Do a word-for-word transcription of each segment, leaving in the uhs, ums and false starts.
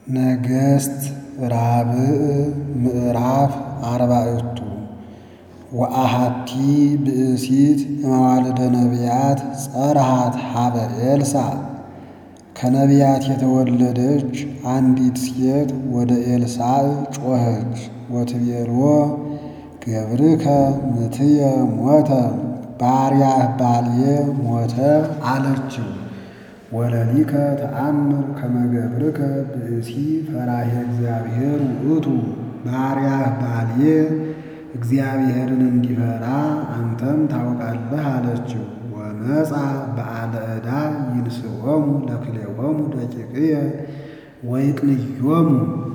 ነገሥት ራብዕ ምዕራፍ አርባዕቱ ወአሐቲ ብእሲት እምአዋልደ ነቢያት ጸርሃት ሀበ ኤልሳዕ። ከነቢያት የተወለደች አንዲት ሴት ወደ ኤልሳዕ ጮኸች፣ ወትቤሎ ገብርከ ምትየ ሞተ፣ ባሪያህ ባልየ ሞተ አለችው። ወለሊከ ተአምር ከመ ገብርከ ብእሲ ፈራሄ እግዚአብሔር ውእቱ፣ ባሪያህ ባልየ እግዚአብሔርን እንዲፈራ አንተም ታውቃለህ አለችው። ወመጻ በዓለ ዕዳ ይንስኦሙ ለክልኤሆሙ ደቂቅየ ወይቅንዮሙ፣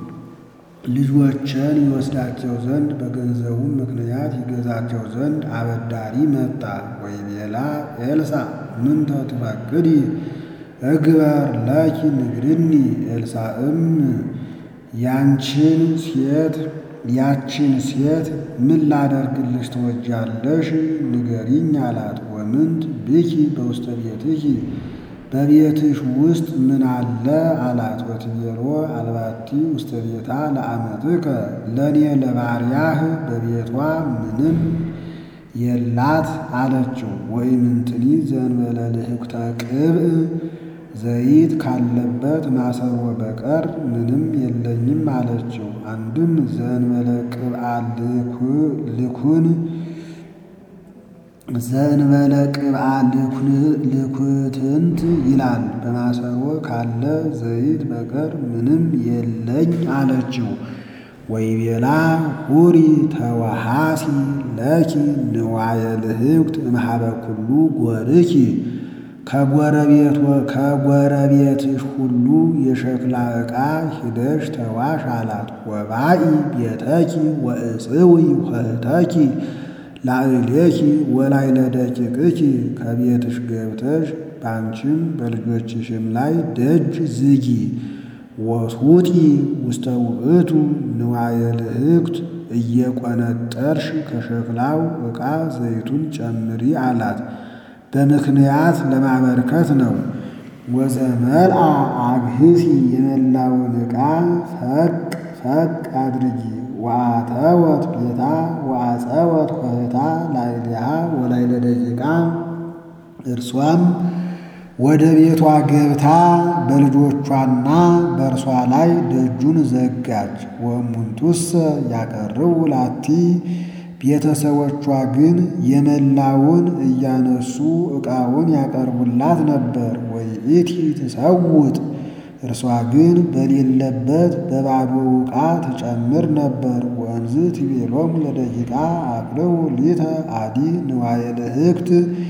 ልጆችን ይወስዳቸው ዘንድ በገንዘቡም ምክንያት ይገዛቸው ዘንድ አበዳሪ መጣ። ወይቤላ ኤልሳዕ ምንተ ትፈቅዲ እግበር ለኪ ንግድኒ። ኤልሳዕም ያንቺን ሴት ያችን ሴት ምን ላደርግልሽ ትወጃለሽ? ንገሪኝ አላት። ወምንት ብኪ በውስተ ቤትኪ፣ በቤትሽ ውስጥ ምን አለ አላት። ወትቤሎ አልባቲ ውስተ ቤታ ለአመትከ፣ ለእኔ ለባሪያህ በቤቷ ምንም የላት አለችው። ወኢምንትኒ ዘእንበለ ልሕኩተ ቅብእ፣ ዘይት ካለበት ማሰሮ በቀር ምንም የለኝም አለችው። አንድም ዘእንበለ ቅብአ ልኩን ዘእንበለ ቅብአ ልኩትንት ይላል፣ በማሰሮ ካለ ዘይት በቀር ምንም የለኝ አለችው። ወይቤላ ሁሪ ተወሃሲ ለኪ ንዋየ ልሕኩት እምኀበ ኩሉ ጐርኪ፣ ከጎረቤትሽ ሁሉ የሸክላ ዕቃ ሂደሽ ተዋሽ አላት። ወባኢ ቤተኪ ወእጽዊ ኆኅተኪ ላዕሌኪ ወላዕለ ደቂቅኪ፣ ከቤትሽ ገብተሽ በአንቺም በልጆችሽም ላይ ደጅ ዝጊ። ወስውጢ ውስተ ውእቱ ንዋየ ልሕኩት፣ እየቈነጠርሽ ከሸክላው ዕቃ ዘይቱን ጨምሪ አላት። በምክንያት ለማበርከት ነው። ወዘመልአ አግህሲ፣ የመላውን ዕቃ ፈቅ ፈቅ አድርጊ። ወአተወት ቤታ ወአጸወት ኆኅታ ላዕሌሃ ወላዕለ ደቂቃ፣ እርሷም ወደ ቤቷ ገብታ በልጆቿና በእርሷ ላይ ደጁን ዘጋች። ወእሙንቱሰ ያቀርቡ ላቲ፣ ቤተሰቦቿ ግን የመላውን እያነሱ ዕቃውን ያቀርቡላት ነበር። ወይእቲ ትሰውጥ፣ እርሷ ግን በሌለበት በባዶው ዕቃ ትጨምር ነበር። ወእንዝ ትቤሎሙ ለደቂቃ አቅርቡ ሊተ አዲ ንዋየ ልሕኩት፣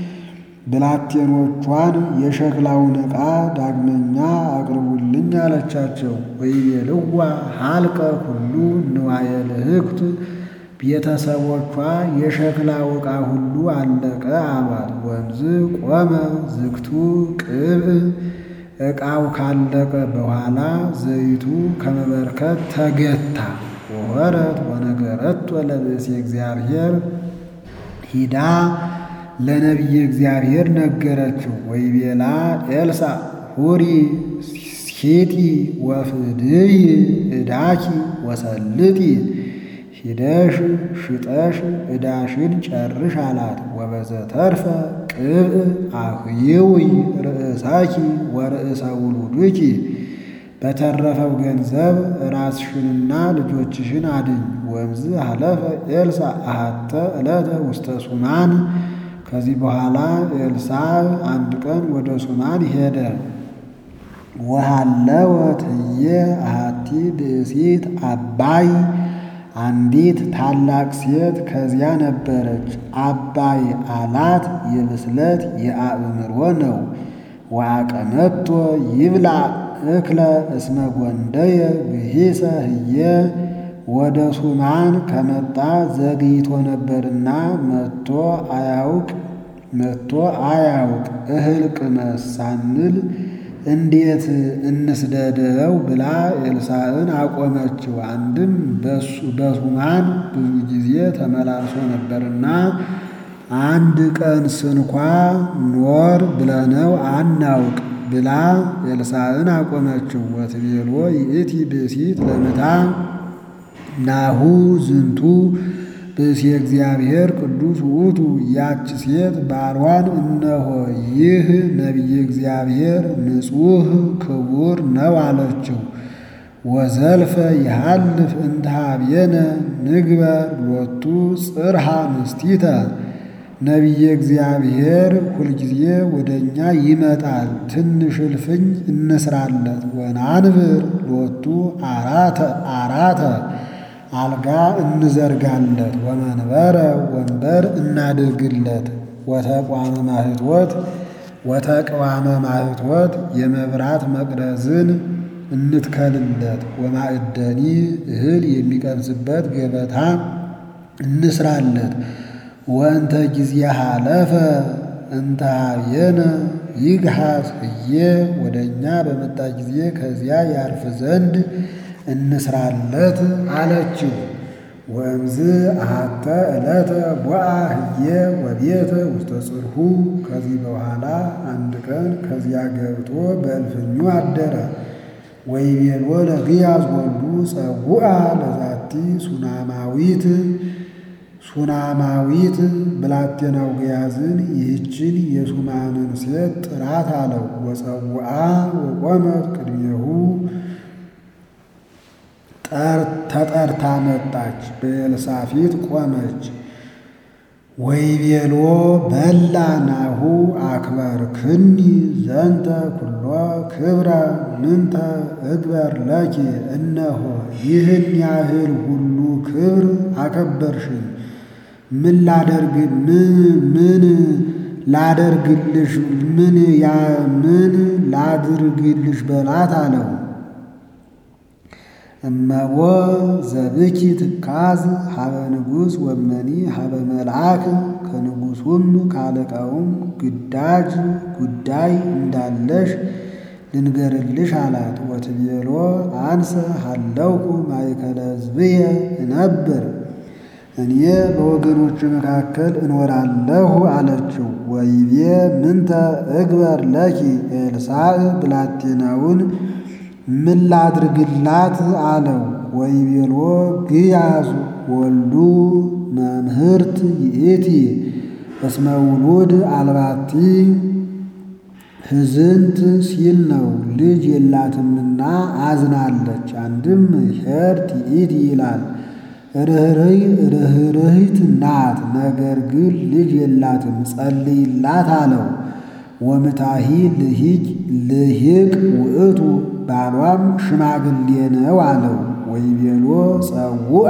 ብላቴኖቿን የሸክላውን ዕቃ ዳግመኛ አቅርቡልኝ አለቻቸው። ወይቤልዋ ሀልቀ ሁሉ ንዋየ ልሕኩት፣ ቤተሰቦቿ የሸክላው ዕቃ ሁሉ አለቀ አሏት። ወእምዝ ቆመ ዝግቱ ቅብእ፣ ዕቃው ካለቀ በኋላ ዘይቱ ከመበርከት ተገታ። ወሆረት ወነገረቶ ለብእሲ እግዚአብሔር፣ ሂዳ ለነቢየ እግዚአብሔር ነገረችው። ወይቤላ ኤልሳዕ ሁሪ ሂጢ ወፍድይ ዕዳኪ ወሰልጢ፣ ሂደሽ ሽጠሽ ዕዳሽን ጨርሽ አላት። ወበዘተርፈ ቅብእ አህይዊ ርእሳኪ ወርእሰ ውሉድኪ፣ በተረፈው ገንዘብ ራስሽንና ልጆችሽን አድኝ። ወእምዝ ሀለፈ ኤልሳዕ አሐተ ዕለተ ውስተ ሱናን፣ ከዚህ በኋላ ኤልሳዕ አንድ ቀን ወደ ሱናን ሄደ። ወሃለወት ህየ አሐቲ ብእሲት አባይ፣ አንዲት ታላቅ ሴት ከዚያ ነበረች። አባይ አላት የብስለት የአእምሮ ነው። ወአቀመቶ ይብላ እክለ እስመ ጐንደየ ብሂሰ ህየ፣ ወደ ሱናን ከመጣ ዘግይቶ ነበርና መጥቶ አያውቅ መጥቶ አያውቅ እህል ቅመስ ሳንል እንዴት እንስደደው ብላ ኤልሳዕን አቆመችው። አንድም በሱናን ብዙ ጊዜ ተመላልሶ ነበርና አንድ ቀን ስንኳ ኖር ብለነው አናውቅ። ብላ ኤልሳዕን አቆመችው። ወትቤሎ ይእቲ ብእሲት ለምታ ናሁ ዝንቱ ብእሲ እግዚአብሔር ቅዱስ ውእቱ። ያች ሴት ባሏን እነሆ ይህ ነቢየ እግዚአብሔር ንጹሕ ክቡር ነው አለችው። ወዘልፈ ይሃልፍ እንተ ኀቤነ ንግበር ሎቱ ጽርሐ ንስቲተ። ነቢየ እግዚአብሔር ሁልጊዜ ወደ እኛ ይመጣል፣ ትንሽ እልፍኝ እንስራለት። ወናንብር ሎቱ አራተ አራተ አልጋ እንዘርጋለት። ወመንበረ ወንበር እናድርግለት። ወተቋመ ማኅቶት ወተቅዋመ ማኅቶት የመብራት መቅረዝን እንትከልለት። ወማዕደኒ እህል የሚቀምስበት ገበታ እንስራለት። ወእንተ ጊዜ ሀለፈ እንተ ኀቤነ ይግሐዝ ህዬ። ወደ እኛ በመጣ ጊዜ ከዚያ ያርፍ ዘንድ እንስራለት አለችው። ወእምዝ አሐተ ዕለተ ቦአ ህዬ ወቤተ ውስተ ጽርሑ። ከዚህ በኋላ አንድ ቀን ከዚያ ገብቶ በእልፍኙ አደረ። ወይቤሎ ለግያዝ ወልዱ ጸውአ ለዛቲ ሱናማዊት ሱናማዊት ብላቴናው ግያዝን ይህችን የሱማምን ሴት ጥራት አለው። ወጸውአ ወቆመት ቅድሜሁ ተጠርታ መጣች፣ በኤልሳዕ ፊት ቆመች። ወይቤሎ በላ ናሁ አክበርክኒ ዘንተ ኩሎ ክብረ ምንተ እግበር ለኪ። እነሆ ይህን ያህል ሁሉ ክብር አከበርሽኝ፣ ምን ላደርግ ምን ላደርግልሽ ምን ያ ምን ላድርግልሽ በላት አለው። እመቦ ዘብኪ ትካዝ ሀበ ንጉሥ ወመኒ ሀበ መልአክ። ከንጉሡም ካለቃውም ግዳጅ ጉዳይ እንዳለሽ ልንገርልሽ አላት። ወትቤሎ አንሰ ሀለውኩ ማእከለ ሕዝብየ እነብር። እኔ በወገኖች መካከል እኖራለሁ አለችው። ወይቤ ምንተ እግበር ለኪ። ኤልሳዕ ብላቴናውን ምን ላድርግላት አለው። ወይቤሎ ግያዝ ወልዱ መምህርት ይእቲ እስመ ውሉድ አልባቲ። ሕዝንት ሲል ነው፣ ልጅ የላትምና አዝናለች። አንድም ኄርት ይእቲ ይላል፣ ርኅርኅ ርኅርኅት ናት፣ ነገር ግን ልጅ የላትም፣ ጸልይላት አለው። ወምታሂ ልሂቅ ልሂቅ ውእቱ ባሏም ሽማግሌ ነው አለው። ወይቤሎ ጸውአ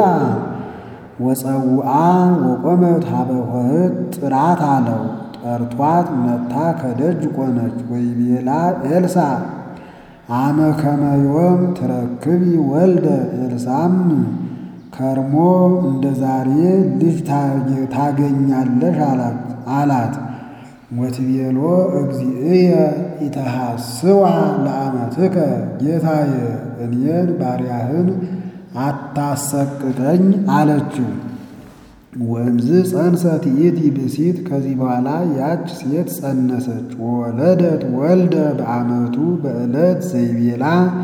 ወጸውአ ወቆመት ሀበ ኆኅት ጥራት አለው። ጠርቷት መታ ከደጅ ቆመች። ወይቤላ ኤልሳዕ አመ ከመ ዮም ትረክቢ ወልደ። ኤልሳዕም ከርሞ እንደ ዛሬ ልጅ ታገኛለሽ አላት። ወትቤሎ እግዚእየ ኢተሐስዋ ለአመትከ። ጌታዬ እኔን ባሪያህን አታሰቅቀኝ አለችው። ወእምዝ ጸንሰት ይእቲ ብእሲት። ከዚህ በኋላ ያች ሴት ጸነሰች። ወወለደት ወልደ በአመቱ በዕለት ዘይቤላ።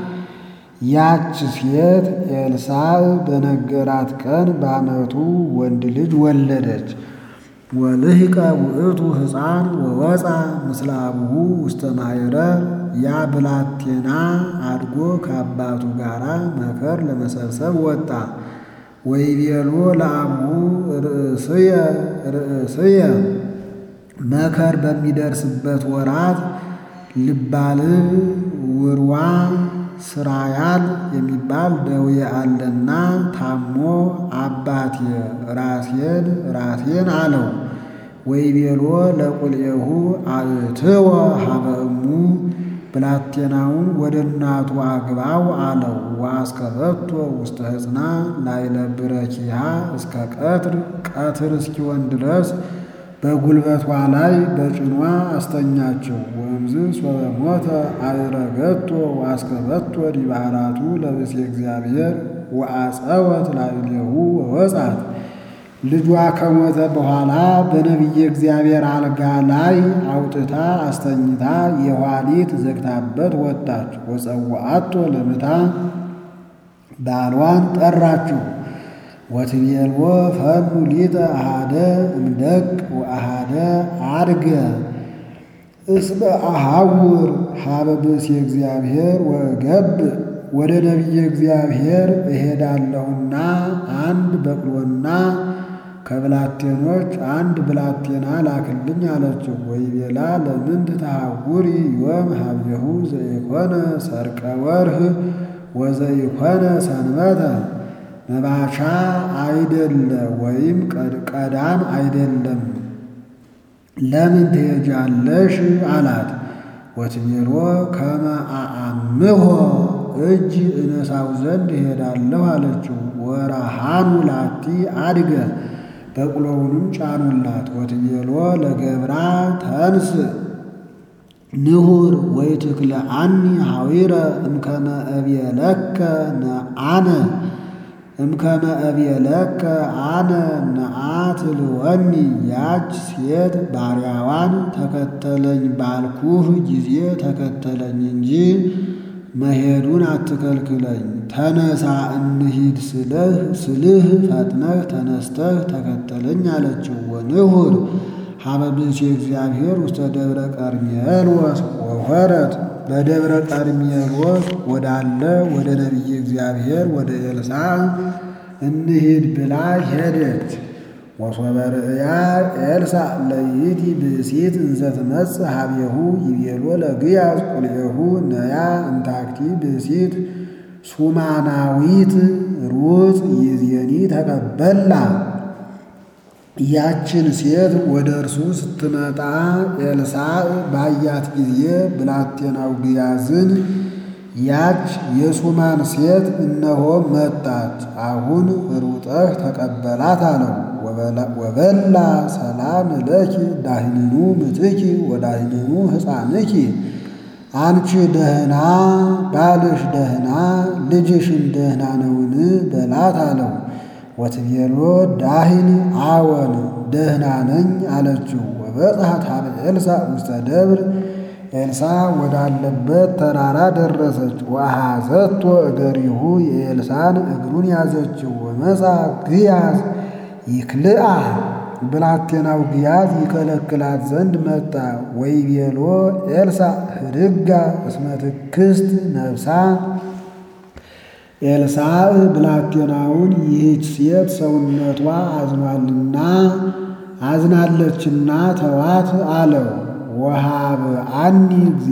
ያች ሴት ኤልሳዕ በነገራት ቀን በአመቱ ወንድ ልጅ ወለደች። ወልሂቀ ውእቱ ሕፃን ወወፃ ምስለ አቡሁ ውስተ ማኅረር። ያ ብላቴና አድጎ ከአባቱ ጋር መከር ለመሰብሰብ ወጣ። ወይቤሎ ለአቡሁ ርእስየ ርእስየ። መከር በሚደርስበት ወራት ልባልብ ውርዋ ስራያል የሚባል ደዌ አለና ታሞ አባቴ ራሴን ራሴን አለው። ወይቤሎ ለቁልኤሁ አእትወ ሀበ እሙ። ብላቴናውን ወደ እናቱ አግባው አለው። ወአስከበቶ ውስተ ሕፅና ላዕለ ብረኪሃ እስከ ቀትር። ቀትር እስኪሆን ድረስ በጉልበቷ ላይ በጭኗ አስተኛቸው። ወእምዝ ሶበ ሞተ አዕረገቶ ወአስከበቶ ዲበ ዓራቱ ለብእሲ እግዚአብሔር ወአጸወት ላዕሌሁ ወወጻት። ልጇ ከሞተ በኋላ በነቢየ እግዚአብሔር አልጋ ላይ አውጥታ አስተኝታ የኋሊት ዘግታበት ወጣች። ወፀውአቶ ለምታ ባሏን ጠራችው። ወትቤልዎ ፈኑ ሊተ አሃደ እምደቅ ወአሃደ አድገ እስመ አሐውር ሀበ ብእሲ እግዚአብሔር ወገብ ወደ ነቢየ እግዚአብሔር እሄዳለሁና አንድ በቅሎና ከብላቴኖች አንድ ብላቴና ላክልኝ አለችው። ወይቤላ ለምንት ተሐውሪ ዮም ሀቤሁ ዘኢኮነ ሰርቀ ወርህ ወዘኢኮነ ሰንበተ መባቻ አይደለ ወይም ቀዳም አይደለም ለምን ትሄጃለሽ አላት። ወትቤሎ ከመ አአምሖ እጅ እነሳው ዘንድ እሄዳለሁ አለችው። ወረሃኑ ላቲ አድገ በቅሎውንም ጫኑላት። ወትቤሎ ለገብራ ተንስ ንሁር ወይትክለአኒ ሐዊረ እምከመ እቤለከ ነአነ እምከመ እቤለከ አነ ነአትልወኒ ያች ሴት ባሪያዋን ተከተለኝ ባልኩህ ጊዜ ተከተለኝ እንጂ መሄዱን አትከልክለኝ። ተነሳ እንሂድ ስልህ ስልህ ፈጥነህ ተነስተህ ተከተለኝ አለችው። ወንሁር ሀበ ብእሲ እግዚአብሔር ውስተ ደብረ ቀርሜሎስ ወሆረት በደብረ ቀርሜሎስ ወዳለ ወደ ነቢየ እግዚአብሔር ወደ ኤልሳዕ እንሂድ ብላ ሄደች። ወሶበ ርእያ ኤልሳዕ ለይእቲ ብእሲት እንዘ ትመጽእ ሀቤሁ ይቤሎ ለግያዝ ቁልኤሁ ነያ እንታክቲ ብእሲት ሱማናዊት ሩጽ ይዜኒ ተቀበላ። ያችን ሴት ወደ እርሱ ስትመጣ ኤልሳዕ ባያት ጊዜ ብላቴናው ግያዝን ያች የሱማን ሴት እነሆ መጣች፣ አሁን ሩጠህ ተቀበላት አለው። ወበላ ሰላም ለኪ ዳህንኑ ምትኪ ወዳህንኑ ሕፃንኪ አንቺ ደህና ባልሽ ደህና ልጅሽም ደህና ነውን በላት አለው። ወትቤሎ ዳሂን አዎን ደህና ነኝ አለችው። ወበጽሐት ሀበ ኤልሳዕ ውስተ ደብር ኤልሳዕ ወዳለበት ተራራ ደረሰች። ወአሐዘቶ እገሪሁ የኤልሳዕን እግሩን ያዘችው። ወመጻ ግያዝ ይክልአ ብላቴናው ግያዝ ይከለክላት ዘንድ መጣ። ወይቤሎ ኤልሳዕ ህድጋ እስመ ትክስት ነፍሳ ኤልሳዕ ብላቴናውን ይህች ሴት ሰውነቷ አዝኗልና አዝናለችና ተዋት አለው። ወሃብ አኒ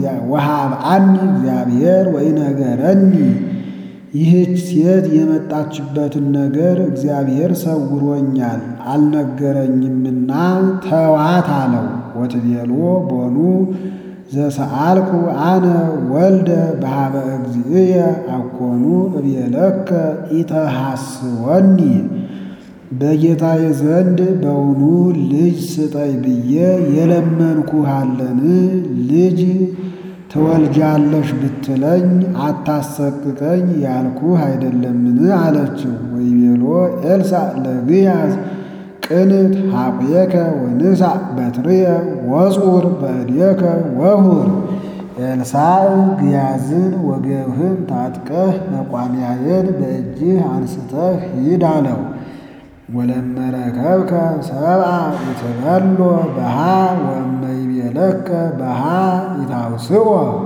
እግዚአብሔር ወኢነገረኒ ይህች ሴት የመጣችበትን ነገር እግዚአብሔር ሰውሮኛል አልነገረኝምና ተዋት አለው። ወትቤሎ ቦኑ ዘሰአልኩ አነ ወልደ በሃበ እግዚእየ አኮኑ እቤለከ ኢተሐስወኒ በጌታዬ ዘንድ በውኑ ልጅ ስጠይ ብዬ የለመንኩህ አለን? ልጅ ትወልጃለሽ ብትለኝ አታሰቅቀኝ ያልኩህ አይደለምን አለችው። ወይቤሎ ኤልሳዕ ለግያዝ ቅንት ሐቁየከ ወንሳዕ በትርየ ወጽዑር በእዴከ ወሁር። ኤልሳዕ ግያዝን ወገብህን ታጥቀህ መቋሚያዬን በእጅህ አንስተህ ሂድ አለው። ወለመረከብከ ሰብአ ይትበሎ በሃ ወእመይቤለከ በሃ ይታውስኦ።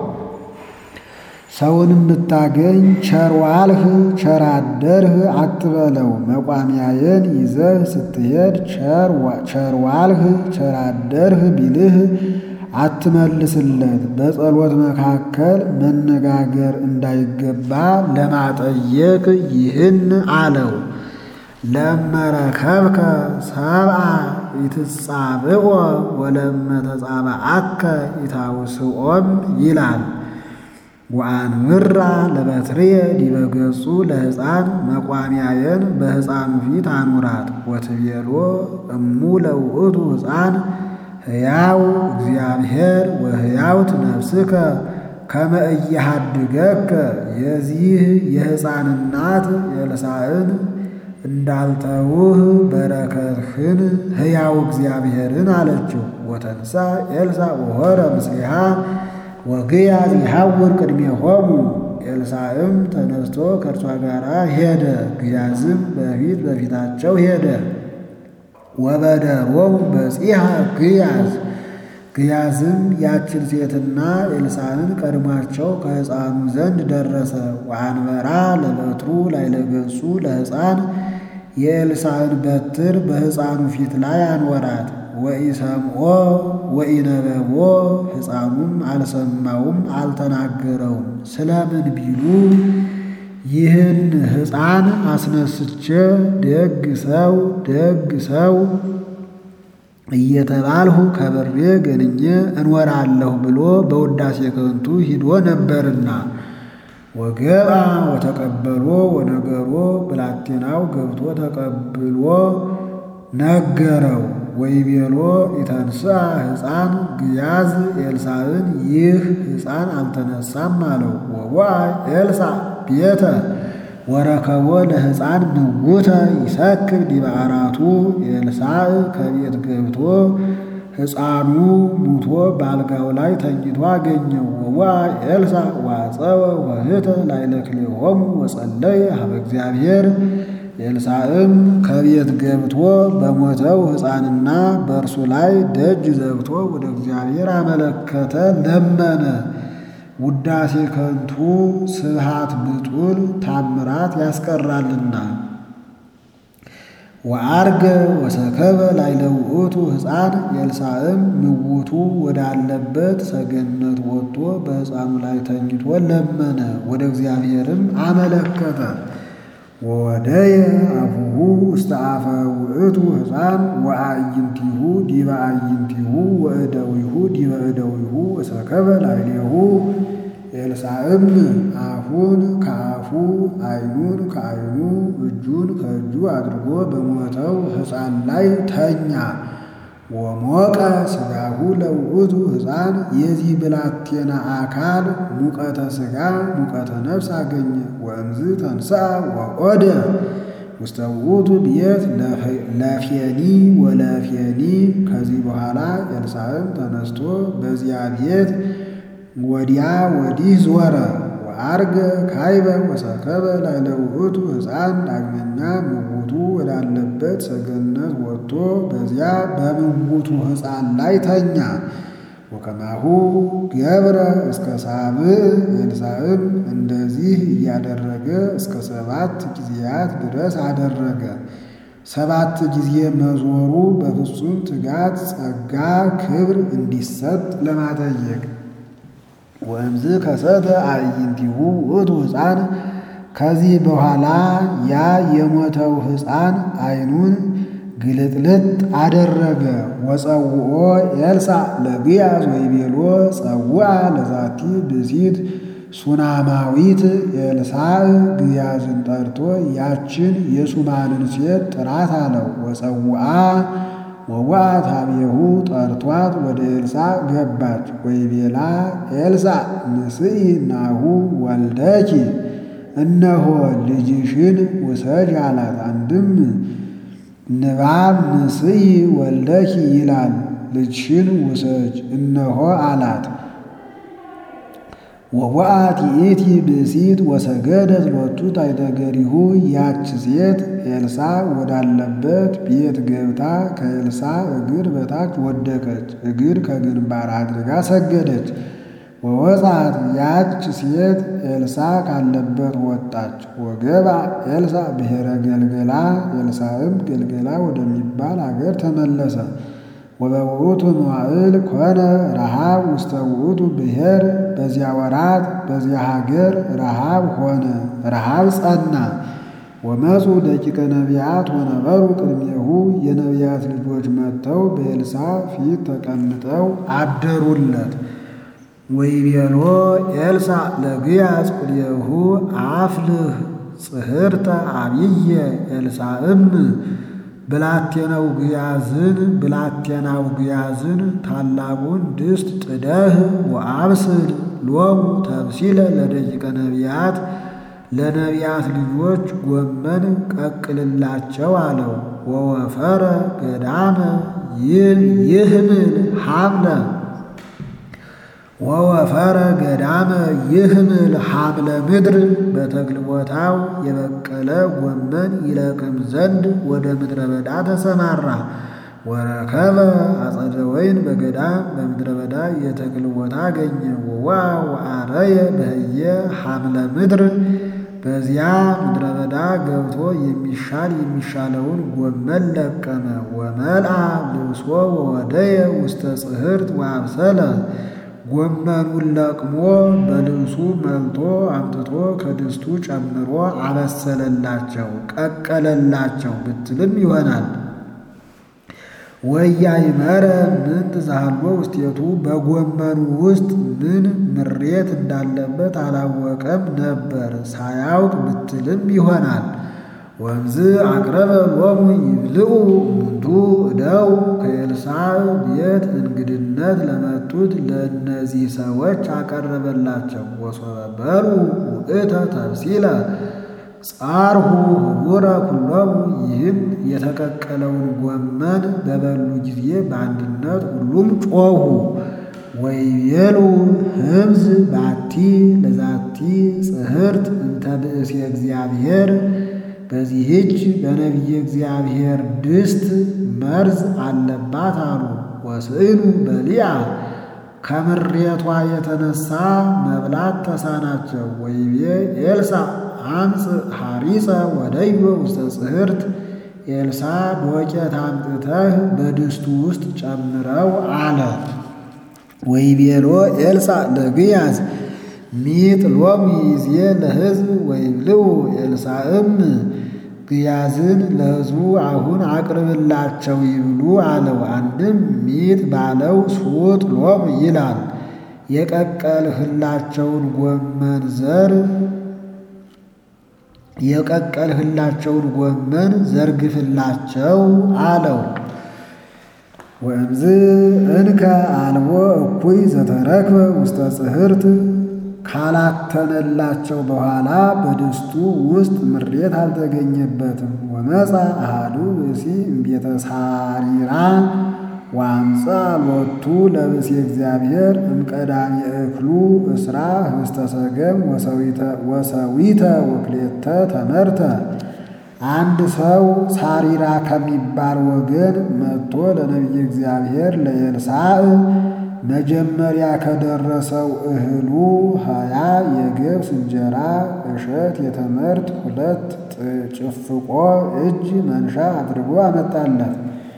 ሰውንም ብታገኝ ቸር ዋልህ ቸር አደርህ አትበለው። መቋሚያዬን ይዘህ ስትሄድ ቸር ዋልህ ቸር አደርህ ቢልህ አትመልስለት። በጸሎት መካከል መነጋገር እንዳይገባ ለማጠየቅ ይህን አለው። ለመረከብከ ሰብአ ይትጻብኦ ወለመተጻብአከ ይታውስኦም ይላል። ወአንብራ ለበትርየ ዲበ ገጹ ለሕፃን መቋሚያዬን በሕፃኑ ፊት አኑራት። ወትቤሎ እሙ ለውእቱ ሕፃን ሕያው እግዚአብሔር ወሕያውት ነፍስከ ከመ ኢያሃድገከ። የዚህ የሕፃን እናት ኤልሳዕን እንዳልተውህ በረከትህን ሕያው እግዚአብሔርን አለችው። ወተንሳ ኤልሳዕ ወሖረ ምስሌሃ ወግያዝ ይሐውር ቅድሜሆሙ። ኤልሳዕም ተነስቶ ከእርሷ ጋር ሄደ፣ ግያዝም በፊት በፊታቸው ሄደ። ወበደሮሙ በጺሐ ግያዝ ግያዝም ያችን ሴትና ኤልሳዕን ቀድሟቸው ከሕፃኑ ዘንድ ደረሰ። ወአንበራ ለበትሩ ላዕለ ገጹ ለሕፃን የኤልሳዕን በትር በሕፃኑ ፊት ላይ አንወራት። ወኢሰምዖ ወኢነበቦ ሕፃኑም አልሰማውም አልተናገረውም። ስለምን ቢሉ ይህን ሕፃን አስነስቼ ደግ ሰው ደግ ሰው እየተባልሁ ከበሬ ገንኜ እንወራለሁ ብሎ በውዳሴ ከንቱ ሂዶ ነበርና። ወገብአ ወተቀበሎ ወነገሮ ብላቴናው ገብቶ ተቀብሎ ነገረው። ወይቤሎ ኢተንሥአ ሕፃን ግያዝ ኤልሳዕን ይህ ሕፃን አልተነሳም አለው። ወቦአ ኤልሳዕ ቤተ ወረከቦ ለሕፃን ምውተ ይሰክር ዲበ ዓራቱ። ኤልሳዕ ከቤት ገብቶ ሕፃኑ ሙቶ በአልጋው ላይ ተኝቶ አገኘው። ወቦአ ኤልሳዕ ወአጸወ ወህተ ላዕለ ክልኤሆሙ ወጸለየ ሀበ እግዚአብሔር። ኤልሳዕም ከቤት ገብቶ በሞተው ሕፃንና በእርሱ ላይ ደጅ ዘግቶ ወደ እግዚአብሔር አመለከተ፣ ለመነ። ውዳሴ ከንቱ ስብሃት ብጡል ታምራት ያስቀራልና። ወአርገ ወሰከበ ላዕለ ውእቱ ሕፃን። ኤልሳዕም ምውቱ ወዳለበት ሰገነት ወጥቶ በሕፃኑ ላይ ተኝቶ ለመነ፣ ወደ እግዚአብሔርም አመለከተ። ወወደየ አፉሁ ውስተ አፈ ውእቱ ሕፃን ወአዕይንቲሁ ዲበ አዕይንቲሁ ወእደዊሁ ዲበ እደዊሁ ወሰከበ ላዕሌሁ። ኤልሳዕም አፉን ከአፉ ዓይኑን ከዓይኑ እጁን ከእጁ አድርጎ በሞተው ሕፃን ላይ ተኛ። ወሞቀ ሥጋሁ ለውእቱ ሕፃን። የዚህ ብላቴና አካል ሙቀተ ሥጋ ሙቀተ ነፍስ አገኘ። ወእምዝ ተንሥአ ወኦደ ውስተ ውእቱ ቤት ለፌኒ ወለፌኒ። ከዚህ በኋላ ኤልሳዕም ተነስቶ በዚያ ቤት ወዲያ ወዲህ ዞረ። ወአርገ ካይበ ወሰከበ ላዕለ ውእቱ ሕፃን። ዳግመኛ ምውቱ ወዳለበት ሰገነት ወጥቶ በዚያ በምውቱ ሕፃን ላይ ተኛ። ወከማሁ ገብረ እስከ ሳብዕ። ኤልሳዕም እንደዚህ እያደረገ እስከ ሰባት ጊዜያት ድረስ አደረገ። ሰባት ጊዜ መዞሩ በፍጹም ትጋት ጸጋ ክብር እንዲሰጥ ለማጠየቅ። ወእምዝ ከሰተ አዕይንቲሁ ውእቱ ሕፃን። ከዚህ በኋላ ያ የሞተው ሕፃን ዓይኑን ግልጥልጥ አደረገ። ወጸውኦ ኤልሳዕ ለግያዝ ወይቤሎ ጸውዐ ለዛቲ ብእሲት ሱናማዊት። ኤልሳዕ ግያዝን ጠርቶ ያችን የሱማንን ሴት ጥራት አለው። ወጸውዐ ወወአት ኀቤሁ ጠርቷት ወደ ኤልሳዕ ገባች። ወይቤላ ኤልሳዕ ንስኢ ናሁ ወልደኪ። እነሆ ልጅሽን ውሰጅ አላት። አንድም ንባብ ንስኢ ወልደኪ ይላል፣ ልጅሽን ውሰጅ እነሆ አላት። ወወአት ይእቲ ብእሲት ወሰገደት ሎቱ ታሕተ እገሪሁ። ያች ሴት ኤልሳዕ ወዳለበት ቤት ገብታ ከኤልሳዕ እግር በታች ወደቀች፣ እግር ከግንባር አድርጋ ሰገደች። ወወፃት ያች ሴት ኤልሳዕ ካለበት ወጣች። ወገባ ኤልሳዕ ብሔረ ገልገላ። ኤልሳዕም ገልገላ ወደሚባል አገር ተመለሰ። ወበውእቱ መዋዕል ኮነ ረሃብ ውስተ ውእቱ ብሔር። በዚያ ወራት በዚያ ሀገር ረሃብ ሆነ፣ ረሃብ ጸና። ወመፁ ደቂቀ ነቢያት ወነበሩ ቅድሜሁ። የነቢያት ልጆች መጥተው በኤልሳዕ ፊት ተቀምጠው አደሩለት። ወይቤሎ ኤልሳዕ ለግያዝ ቅድሜሁ አፍልህ ጽሕርተ አብየ። ኤልሳዕም ብላቴናው ግያዝን ብላቴናው ግያዝን ታላቁን ድስት ጥደህ ወአብስል ሎሙ ተብሲለ ለደቂቀ ነቢያት ለነቢያት ልጆች ጎመን ቀቅልላቸው አለው። ወወፈረ ገዳመ ይህምል ሐምለ ወወፈረ ገዳመ ይህምል ሐምለ ምድር በተክል ቦታው የበቀለ ጎመን ይለቅም ዘንድ ወደ ምድረ በዳ ተሰማራ። ወረከበ አጸደ ወይን በገዳም በምድረ በዳ የተክል ቦታ አገኘ። ወዋ ወአረየ በህየ ሐምለ ምድር በዚያ ምድረ በዳ ገብቶ የሚሻል የሚሻለውን ጎመን ለቀመ። ወመልአ ልብሶ ወወደየ ውስተ ጽሕርት ወአብሰለ ጎመኑን ለቅሞ በልብሱ መልቶ አምጥቶ ከድስቱ ጨምሮ አበሰለላቸው ቀቀለላቸው ብትልም ይሆናል። ወያይመረ ምንት ዛሃሎ ውስቴቱ በጎመኑ ውስጥ ምን ምሬት እንዳለበት አላወቀም ነበር ሳያውቅ ብትልም ይሆናል። ወንዝ አቅረበ ሎሙ ይብልዑ ምንቱ እደው ከኤልሳዕ ቤት እንግድነት ለመጡት ለእነዚህ ሰዎች አቀረበላቸው። ወሶበ በሉ ውእተ ተብሲለ ጻርሁ ህቡረ ኩሎሙ ይህም የተቀቀለውን ጎመን በበሉ ጊዜ በአንድነት ሁሉም ጮኹ። ወይቤሉ ህምዝ ባቲ ለዛቲ ጽሕርት እንተ ብእሴ እግዚአብሔር በዚህች በነቢየ እግዚአብሔር ድስት መርዝ አለባት አሉ። ወስዕኑ በሊያ ከምሬቷ የተነሳ መብላት ተሳናቸው። ወይቤ ኤልሳዕ አምጽእ ሐሪፀ ወደዮ ውስተ ጽሕርት ኤልሳዕ ዶቄት አምጥተህ በድስቱ ውስጥ ጨምረው አለ። ወይቤሎ ኤልሳዕ ለግያዝ ሚጥ ሎሙ ይዜ ለሕዝብ ወይብልዑ ኤልሳዕም ግያዝን ለሕዝቡ አሁን አቅርብላቸው ይብሉ አለው። አንድም ሚጥ ባለው ሱጥ ሎሙ ይላል። የቀቀልህላቸውን ጎመን ዘር የቀቀልህላቸውን ጎመን ዘርግፍላቸው አለው። ወእምዝ እንከ አልቦ እኩይ ዘተረክበ ውስተ ጽሕርት ካላተነላቸው በኋላ በድስቱ ውስጥ ምሬት አልተገኘበትም። ወመጻ አሐዱ ብእሲ እምቤተ ሳሪራ ወአምጻ ሎቱ ለብእሲ እግዚአብሔር እምቀዳሚ እክሉ እስራ ህብስተ ሰገም ወሰዊተ ወክሌተ ተመርተ። አንድ ሰው ሳሪራ ከሚባል ወገን መጥቶ ለነቢየ እግዚአብሔር ለኤልሳዕ መጀመሪያ ከደረሰው እህሉ ሀያ የገብስ እንጀራ እሸት የተመርት ሁለት ጭፍቆ እጅ መንሻ አድርጎ አመጣለት።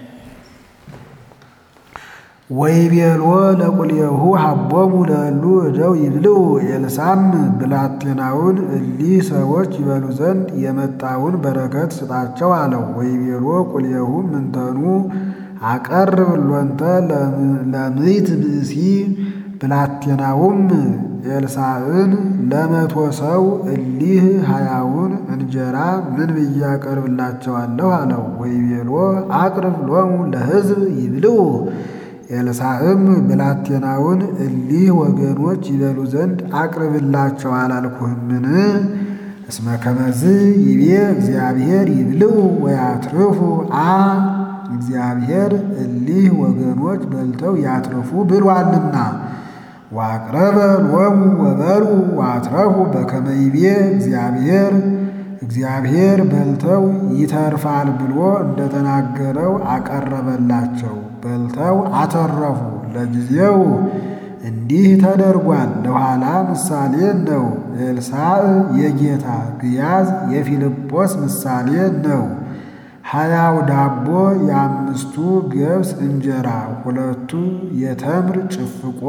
ወይቤሎ ለቁልኤሁ ሀቦሙ ለእሉ እደው ይብልዑ ኤልሳዕም ብላቴናውን እሊህ ሰዎች ይበሉ ዘንድ የመጣውን በረከት ስጣቸው አለው። ወይቤሎ ቁልኤሁ ምንተኑ አቀርብ ሎንተ ለምይት ብእሲ ብላቴናውም ኤልሳዕን ለመቶ ሰው እሊህ ሀያውን እንጀራ ምን ብዬ አቀርብላቸዋለሁ አለው። ወይቤሎ አቅርብ ሎሙ ለሕዝብ ይብልዑ ኤልሳዕም ብላቴናውን እሊህ ወገኖች ይበሉ ዘንድ አቅርብላቸው አላልኩህምን? እስመ ከመዝ ይቤ እግዚአብሔር ይብልዑ ወያትርፉ አ እግዚአብሔር እሊህ ወገኖች በልተው ያትርፉ ብሏልና። ወአቅረበ ሎሙ ወበሉ ወአትረፉ በከመ ይቤ እግዚአብሔር እግዚአብሔር በልተው ይተርፋል ብሎ እንደተናገረው አቀረበላቸው። በልተው አተረፉ። ለጊዜው እንዲህ ተደርጓል፣ ለኋላ ምሳሌ ነው። ኤልሳዕ የጌታ ግያዝ የፊልጶስ ምሳሌ ነው። ሀያው ዳቦ የአምስቱ ገብስ እንጀራ ሁለቱ የተምር ጭፍቆ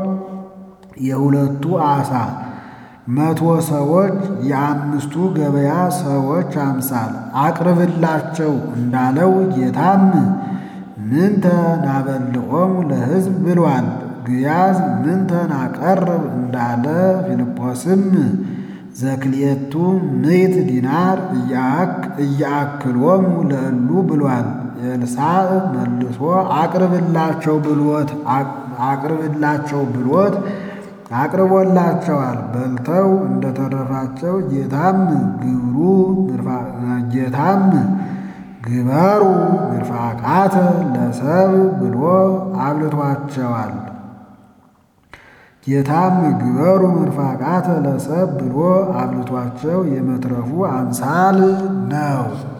የሁለቱ ዓሣ መቶ ሰዎች የአምስቱ ገበያ ሰዎች አምሳል አቅርብላቸው እንዳለው ጌታም ምንተ ናበልዖሙ ለሕዝብ ብሏል። ግያዝ ምንተ ናቀርብ እንዳለ ፊልጶስም ዘክልኤቱ ምዕት ዲናር እያአክሎሙ ለእሉ ብሏል። ኤልሳዕ መልሶ አቅርብላቸው ብሎት አቅርብላቸው ብሎት አቅርቦላቸዋል። በልተው እንደተረፋቸው ጌታም ግብሩ ጌታም ግበሩ ምርፋቃተ ለሰብ ብሎ አብልቷቸዋል። ጌታም ግበሩ ምርፋቃተ ለሰብ ብሎ አብልቷቸው የመትረፉ አምሳል ነው።